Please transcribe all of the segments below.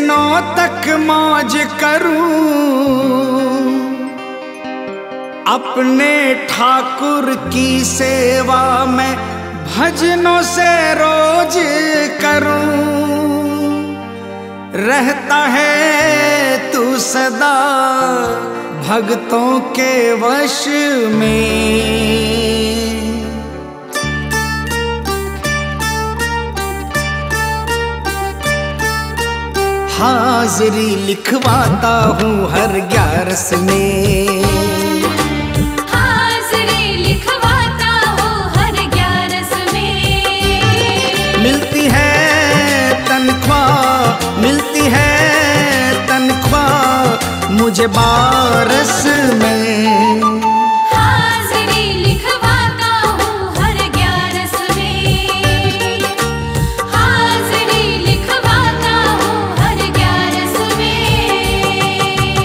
दिनों तक मौज करूं, अपने ठाकुर की सेवा में भजनों से रोज करूं। रहता है तू सदा भक्तों के वश में, हाजिरी लिखवाता हूँ हर 11 में, हाजिरी लिखवाता हूँ हर 11 में। मिलती है तनख्वाह, मिलती है तनख्वाह मुझे 12 में। हाजिरी लिखवाता हूँ हर 11 में, हाजिरी लिखवाता हूँ हर 11 में।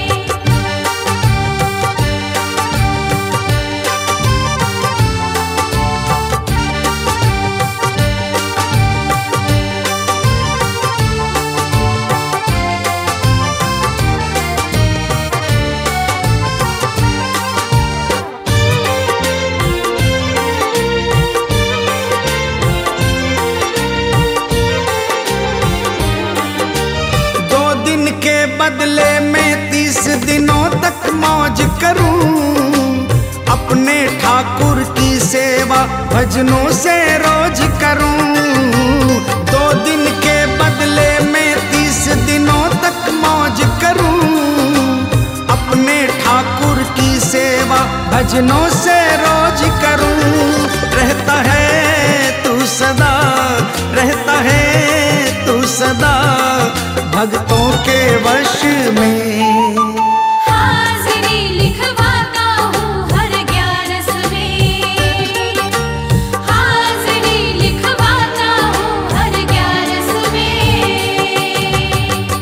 बदले में 30 दिनों तक मौज करूं, अपने ठाकुर की सेवा भजनों से रोज करूं। 2 दिन के बदले में 30 दिनों तक मौज करूं, अपने ठाकुर की सेवा भजनों से रोज करूं। रहता है तू सदा, रहता है तू सदा भक्तों के वश में, हाजिरी लिखवाता हूँ हर 11 में, हाजिरी लिखवाता हूँ हर 11 में।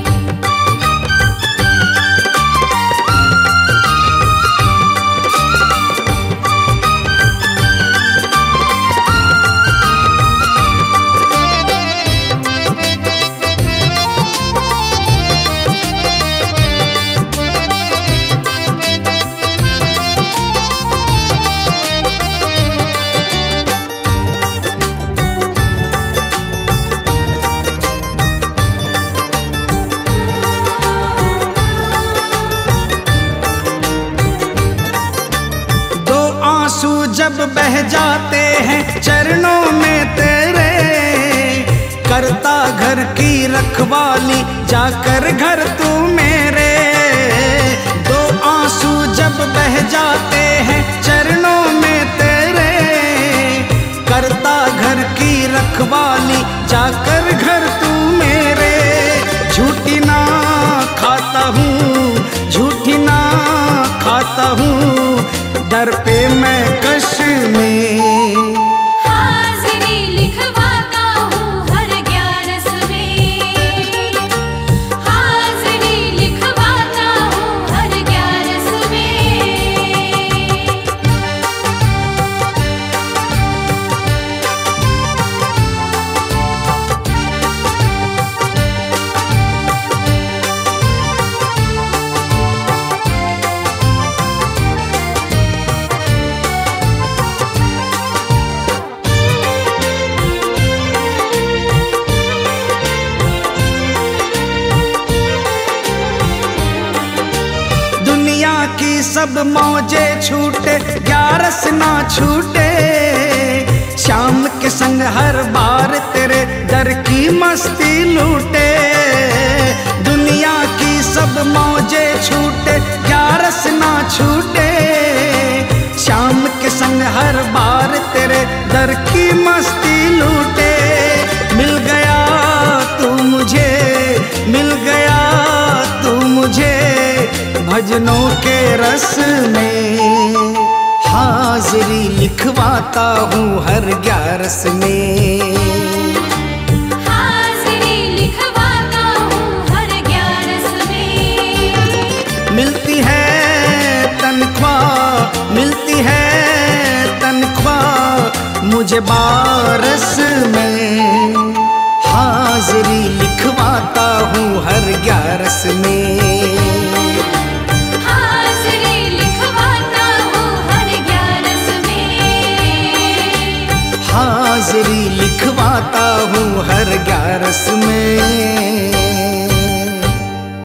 जब बह जाते हैं चरणों में तेरे, करता घर की रखवाली जाकर घर तू मेरे। 2 आंसू जब बह जाते हैं चरणों में तेरे, करता घर की रखवाली जाकर घर तू मेरे। झूठी ना खाता हूँ, झूठी ना खाता हूँ, दर पे मैं कश में, हाजिरी लिखवाता हूँ हर 11 में, हाजिरी लिखवाता हूँ हर 11 में। सब मौजे छूटे 11 ना छूटे, शाम के संग हर बार तेरे दर की मस्ती लूटे। दुनिया की सब मौजे छूटे 11 ना छूटे, शाम के संग हर बार तेरे दर की मस्ती लूटे। मिल गया तू मुझे, मिल गया तू मुझे भजनों के रस में, हाजिरी लिखवाता हूँ हर 11 में, हाजिरी लिखवाता हूँ हर 11 में। मिलती है तनख्वाह, मिलती है तनख्वाह मुझे 12 में, हाजिरी लिखवाता हूँ हर 11 हाजिरी लिखवाता हूँ हर ग्यारस में।